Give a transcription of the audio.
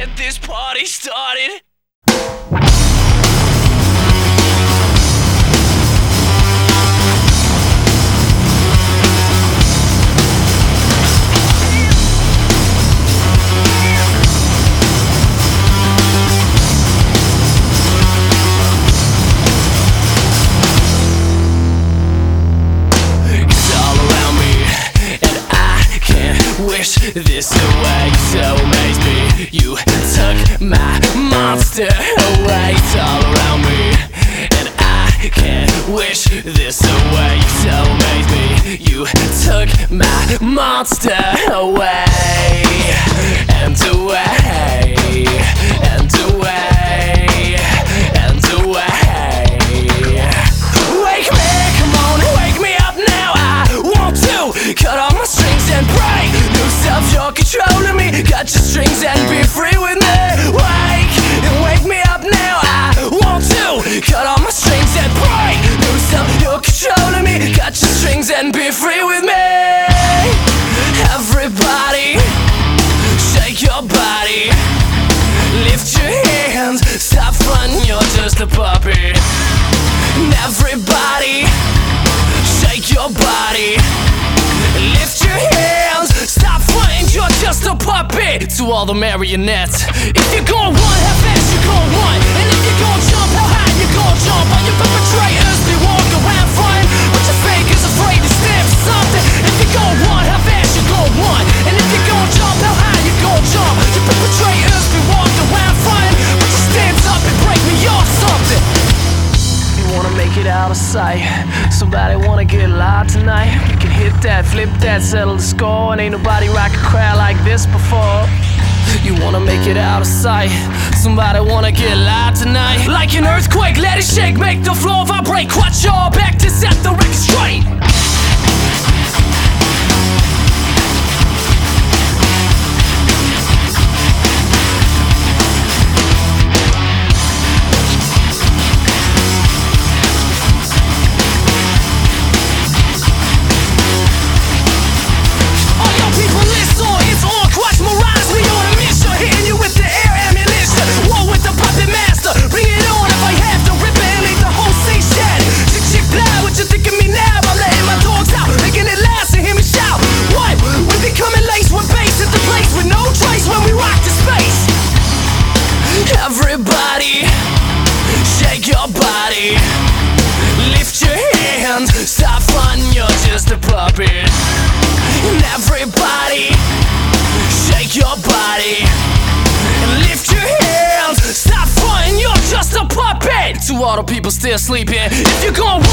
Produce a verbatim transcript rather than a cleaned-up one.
get this party started. Wish this away, so amaze me. You took my monster away. It's all around me, and I can't wish this away, so amaze me. You took my monster away, and away, and away, and away. Wake me, come on, wake me up now. I want to cut off my strings and break. You're controlling me, cut your strings and be free with me. Wake, and wake me up now. I want to cut all my strings and break. Lose up, you're controlling me, cut your strings and be free with me. Everybody, shake your body, lift your hands, stop fronting, you're just a puppet. And everybody, shake your body, lift your hands, stop fronting, you're just a puppet. To all the marionettes, if you're gon' run, how fast you gon' run? And if you're gon' jump, how high you gon' jump? All your perpetrators, they walk around frontin', but your fake is afraid to stand for something. If you're gon' run, how fast you gon' run? And if you're gon' jump, how high you gon' jump? Your perpetrators, they walk around frontin', but you stand up and break me off something. You wanna make it out of sight, somebody wanna get live tonight. We can hit that, flip that, settle the score, and ain't nobody rock a crowd like this before. You wanna make it out of sight, somebody wanna get live tonight. Like an earthquake, let it shake, make the floor vibrate. Quat your back to set the record straight. Everybody, shake your body, lift your hands, stop frontin', you're just a puppet. And everybody, shake your body, and lift your hands, stop frontin', you're just a puppet. To all the people still sleeping, if you're gon'